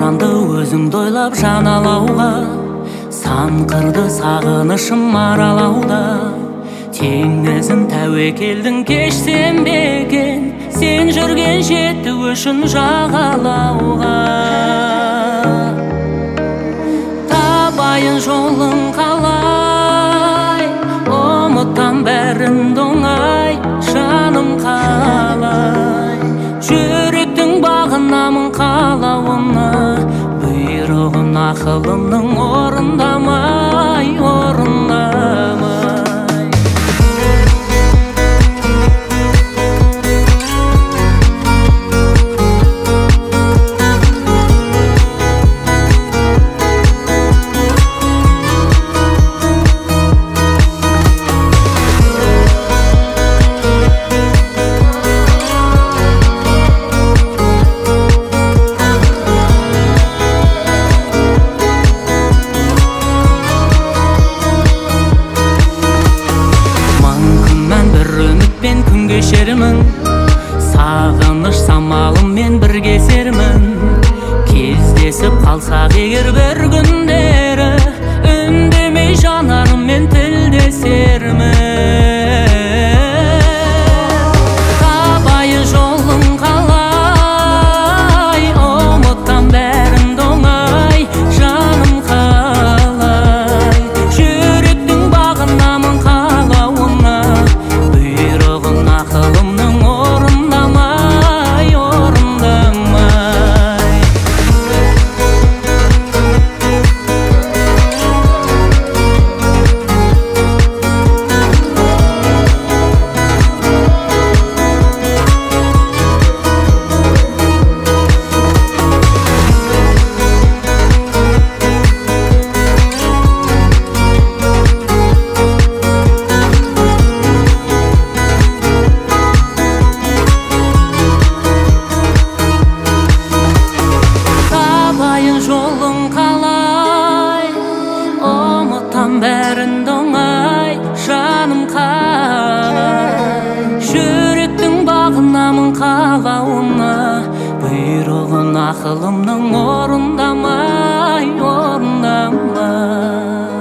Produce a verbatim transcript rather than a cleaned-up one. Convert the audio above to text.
жанды өзіңді ойлап жаналауға, сан қырды сағынышым аралауда. Теңізін тәуекелдің кешсем бе екен, сен жүрген жетті үшін жағалауға. Табайын жолың қалай, ұмыттан бәрін оңай, жаным қалай. Жүректің бағынамын қалауына, бұйрығын ақылымның орындамай, орындамай. Кешермін, сағыныш самалыммен бірге сермін. Кездесіп қалсақ егер бір күндері, үндемей жанарыммен тілдесермін. Табайын жолың қалай, ұмыттан бәрін оңай, жаным қалай. Жүректің бағынамын қалауына, ақылымның орындамай, орындамай. Жолың қалай, ұмыттан бәрін оңай, жаным қалай. Жүректің бағынамын қалауына, бұйрығын ақылымның орындамай, орындамай.